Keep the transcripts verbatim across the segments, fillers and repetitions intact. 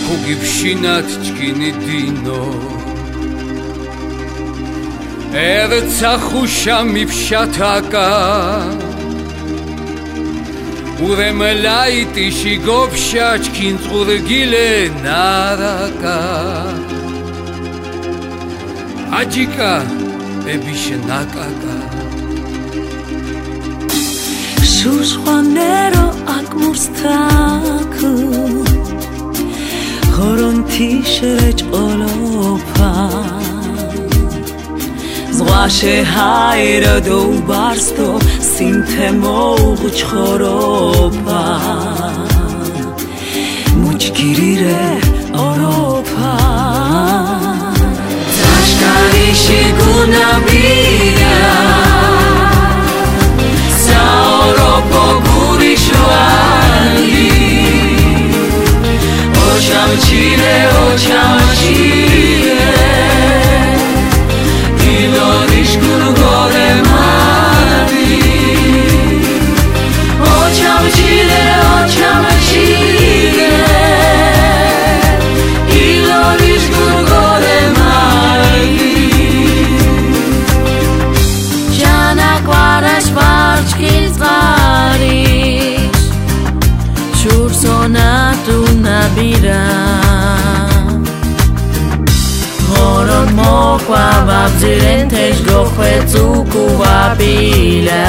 Ugibshinat chkini dino Erza khusha mipshataka Uremelaiti shigobsha chkin zurgile naraka Ajika bebishnakaka Shushwanero akmustaku Horonti shrech olopa Zgwashe hayra do barsto Sintemo choropa Muchkirire oropa Tashkari shiguna bira Saoropo gurishwali Osham chile, osham chile Ilorish kun gore madi Osham chile, osham chile Ilorish kun gore madi Jana guarash varchkis varish Shur sonatu nabira Horon mokwa vabzirentesh gochvetzuku vapila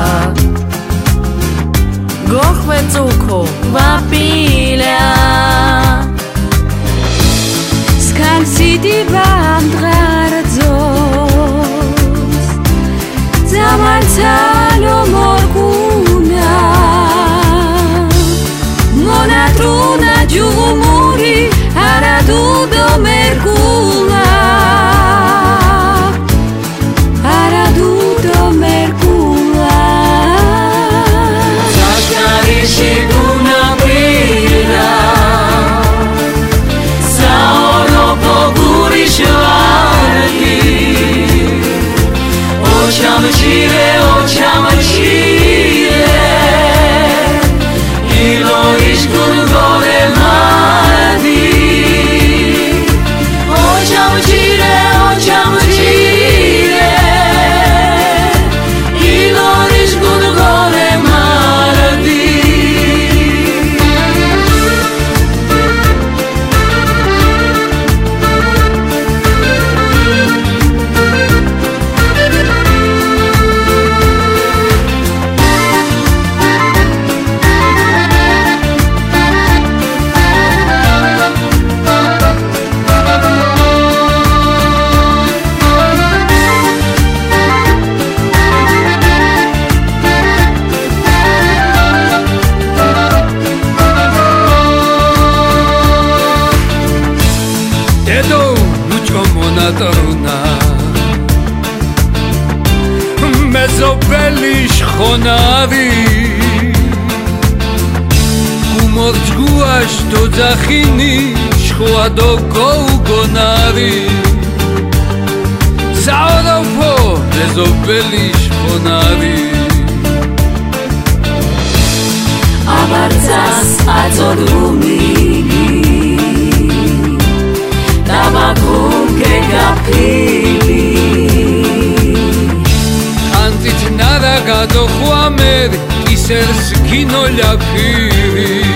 Gochvetzuku vapila Skalsiti vandraradzos Zamalzalo morguna Monatruna giumuri Aradudo mergula Aradudo mergula Tashkari shiguna brila Saoropo gurishvali Osham chile, osham chile Ilo ishkun gore madi Osham chile, osham chile Ilo ishkun gore madi Dedo nuchko monatoruna Mezobelish khonari Kumor chguash to zakhini Shkhwado gonari Saoropo mezobelish khonari Abartzas atzodrumi Tabakum kegapili Antit nada gado Juamed Kiser skino lakiri